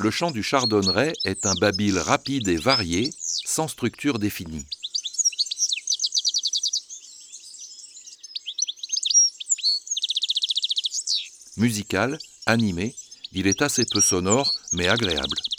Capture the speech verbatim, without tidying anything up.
Le chant du chardonneret est un babil rapide et varié, sans structure définie. Musical, animé, il est assez peu sonore mais agréable.